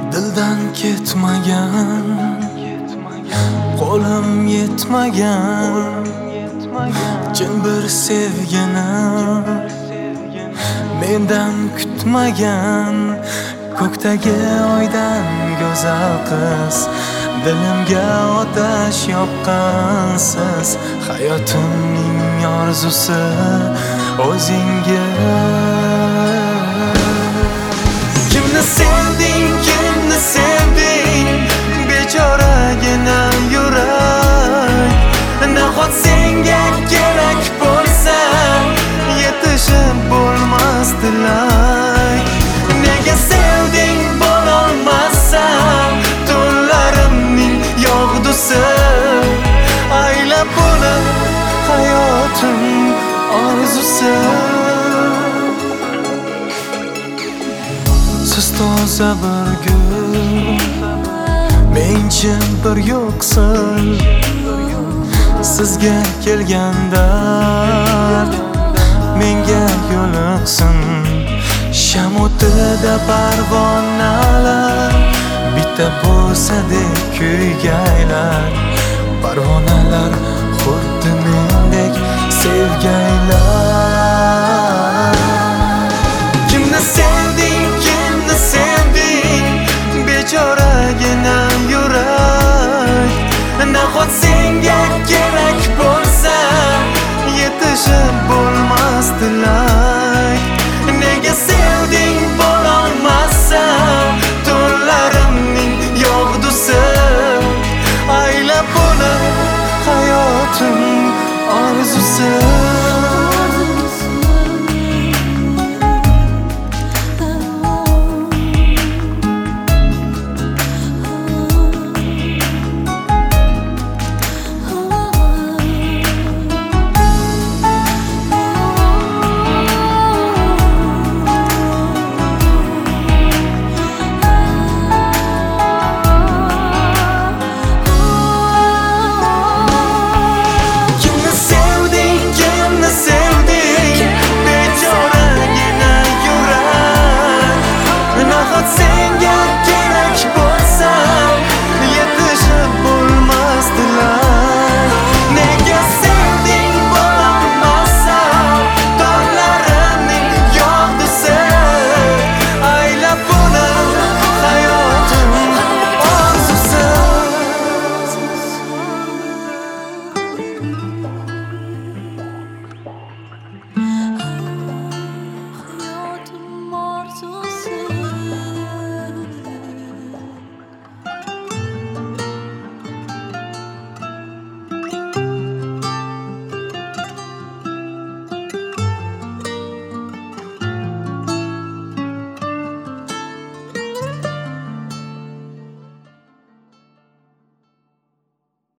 Dildan ketmagan, qo'lim yetmagan chin bir sevgini mendan kutmagan. Ko'kdagi oydan go'zal qiz, dilimga otash yoqqansiz. Hayotimning orzusi o'zingiz. Kimni sevding, kimni sevding, bechoragina yurak. Nahot senga kerak bo'lsa, yetishib bo'lmas tilak. Nega sevding bo'lolmasam, tunlarimning yog'dusi. Aylab bo'lar hayotim orzusi. Siz toza bir gul, men-chi bir yo'qsil. Sizga kelgan dard menga yo'liqsin. Sham o'tida parvonalar bitta bo'lsa-dek kuygaylar. Parvonalar